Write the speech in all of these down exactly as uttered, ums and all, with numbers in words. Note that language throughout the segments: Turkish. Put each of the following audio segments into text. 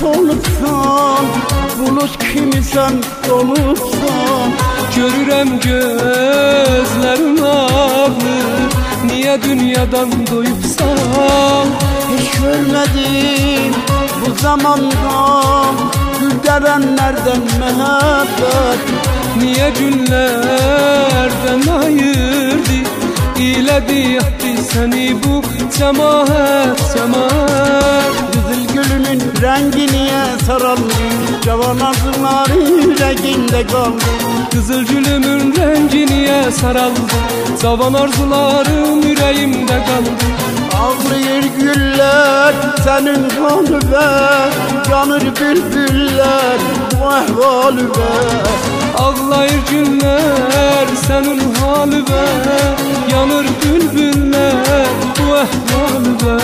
solubsan, bulut kimi sen dolubsan. Görürəm gözlərin ağır, niyə dünyadan doyubsan? Hiç görmedim bu zamanda gül verenlerden mehabbet. Niyə günlərdən ayırdı, ilədi yaptı səni bu cəmaət, cəmaət. Kızıl gülünün rengi niye saraldı, cavan arzuları yüreğinde kaldı. Qızıl gülümün rəngi niyə saraldı, cavan arzularım ürəyimdə qaldı. Ağlayır güller senin halübe, yanır bülbüller bu ehvalübe. Ağlayır günlər sənin halübə, yanır bülbüllər bu əhvalübə.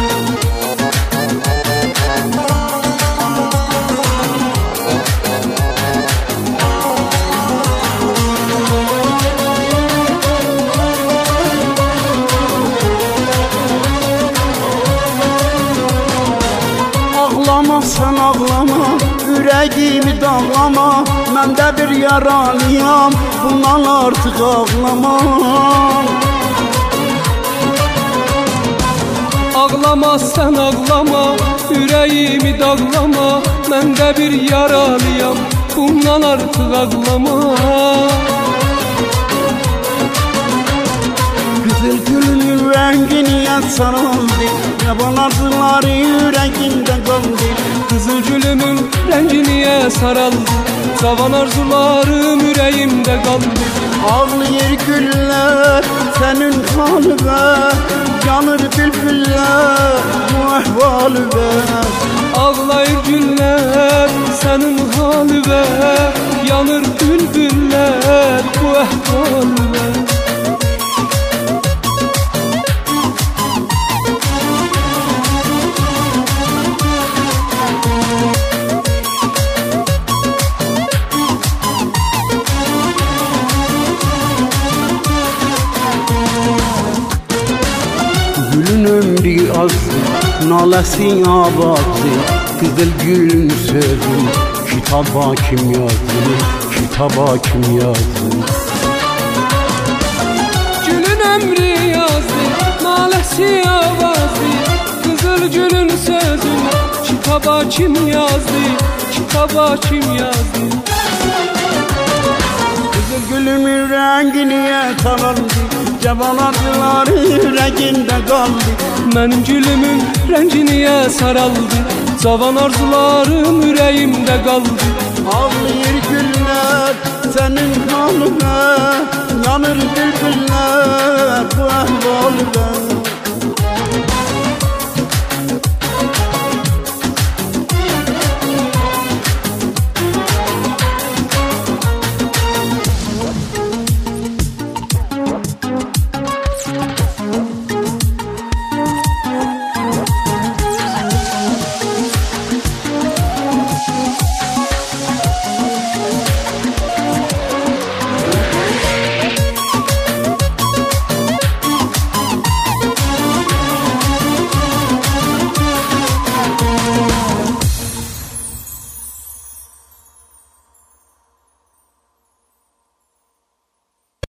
Ağlama sen ağlama, yüreğimi dağlama. Ben de bir yaralıyam, bundan artık ağlamam. Ağlama sən ağlama, ürəyimi dağlama. Mən də bir yaralıyam, bundan artıq ağlama. Kızıl gülünün rengi niye sarıldı, yaban arzuları yüreğinde kaldı. Qızıl gülümün rəngi niyə saraldı, cavan arzularım ürəyimdə qaldı. Ağlayır güller senin halübe, yanır bülbüller bu ehvalübe. Ağlayır günlər sənin halübə, yanır bülbüllər bu əhvalübə. Gülün ömrü azdı, nalesi abaddı. Kızıl gülün sözü, kitaba kim yazdı, kitaba kim yazdı. Gülün ömrü yazdı, naləsi avazdı. Qızıl gülün sözü, kitaba kim yazdı, kitaba kim yazdı. Kızıl gülümün rengi niye saraldı, cavan arzuları yüreğinde kaldı. Mənim gülümün rəngi niyə saraldı, cavan arzularım ürəyimdə qaldı. Ağlayır güller senin halına, yanır bülbüller bu